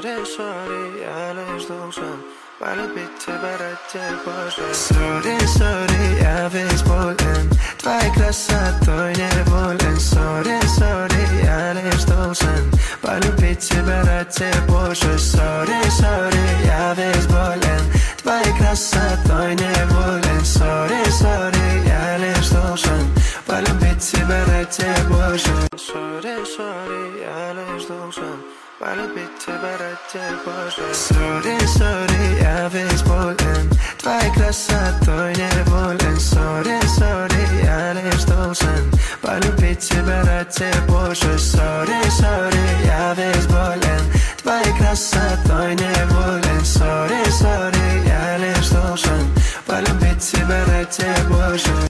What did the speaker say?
sorry, alles losen. Palju bitte berätta Bоже. Sorry, jag vet bollen. Dva är krossat, toinen bollen. Sorry, alles losen. Palju bitte berätta Bоже. Sorry, jag vet bollen. Dva är krossat, toinen bollen. Sorry, alles losen. Palju bitte berätta Bоже. Sorry, alles losen. Palju bitte berätta Bоже. Sorry, jag vet bollen. Dva är krossat, toinen bollen. Sorry, alles losen. Palju bitte berätta Bоже. Sorry, jag vet bollen. Dva är krossat, toinen bollen. Sorry, alles losen. Palju bitte berätta Bоже.